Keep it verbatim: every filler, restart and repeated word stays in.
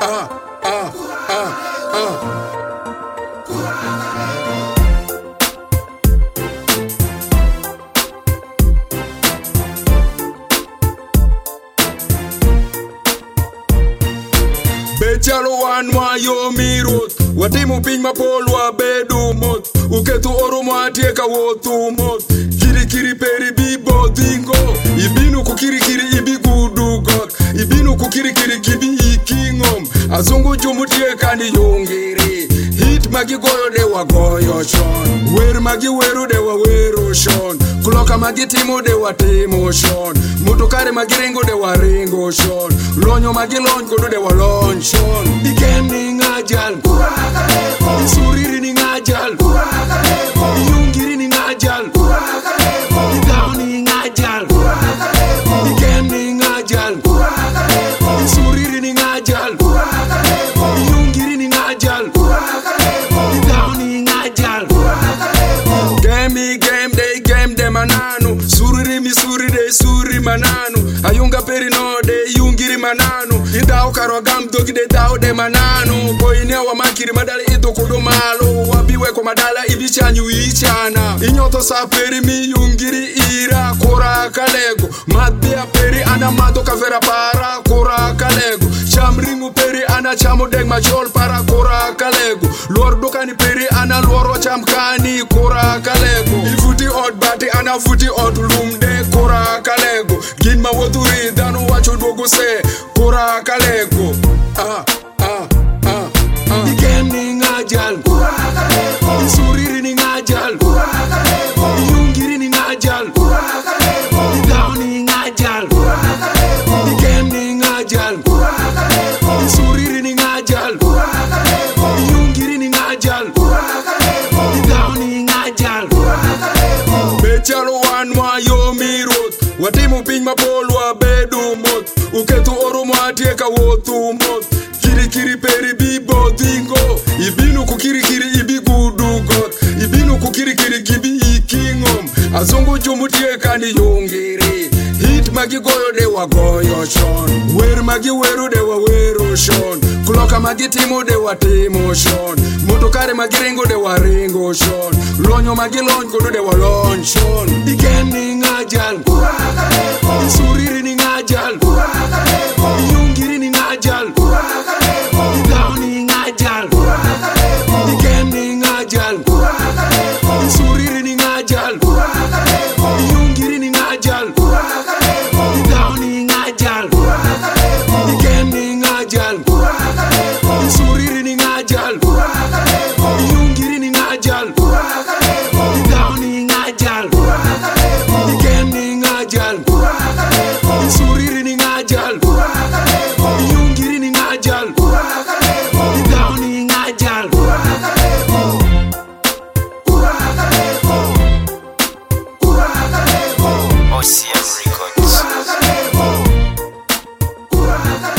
ah, ah, ah, ah. Bechalo wanwa yo mirot Watimu piny mapol wabedo mot Uketu oromo atieka wotu mot Kiri kiri peri bibo dhingo Ibinu kukiri kiri ibi gudu got Ibinu kukiri kiri kibi ikingom Azungu jumutieka ni yongere Hit magi goyo de wa goyo shon Wer magi weru de wa weru shon Kuloka magi timo de wa timo shon Motokare magi rengo de wa rengo shon Lonyo magi lony kodo de wa lony shon Ikem ni ngajal Isuriri ni ngajal Iyungiri ni ngajal Idao ni ngajal Ikem ni ngajal Isuriri ni ngajal Iyungiri ni ngajal Idao ni ngajal Game game day game de mananu Suriri mi suri de suri mananu Ayunga peri no de yungiri mananu Idao karogam dogi de dao de mananu Koine wa makiri madala ido kudo malo Wabiwe kwa madala ibichanyu ichana Inyoto sa peri mi yungiri ira Kora kalego Madbia peri ana mato kavera para Kora kalego Chamringu peri ana chamo deg majol para Kora kalego Luor dokani peri ana luoro chamkani Kora kalego Ifuti od bati ana futi od lumde Kora kalego Ginma woturi danu wacho dogo se Kora kalego Ah ah ah ah Ikem ni ngajal Isuriri ni ngajal Iyungiri ni ngajal Idao ni ngajal Ikem ni ngajal Isuriri ni ngajal Iyungiri ni ngajal Idao ni ngajal Bechalo wanwa yo mirot Watimu piny mapol wabedo mot Uketu oromo atieka wotu mot Kiri kiri peri bibo dhingo Ibinu kukiri kiri ibi gudu got Ibinu kukiri kiri kibi ikingom Azungu jumutieka ni yongere Hit magi goyo de wa goyo shon Wer magi weru de wa weru shon Kuloka magi timo de wa timo shon Motokare magi rengo de wa rengo shon Lonyo magi lony kodo de wa lony shon Ikem ni ngajal Isuriri ni ngajal Iyungiri ni ngajal Idao ni ngajal Ikem ni ngajal Isuriri ni ngajal Iyungiri ni ngajal Idao ni ngajal Ikem ni ngajal Isuriri ni ngajal Iyungiri ni ngajal Idao ni ngajal Ikem ni ngajal Isuriri ni ngajal Iyungiri ni ngajal Idao ni ngajal O C M Records.